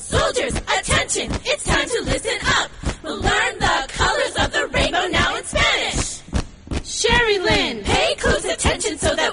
Soldiers, attention! It's time to listen up! We'll learn the colors of the rainbow now in Spanish! Sherry Lynn, pay close attention so that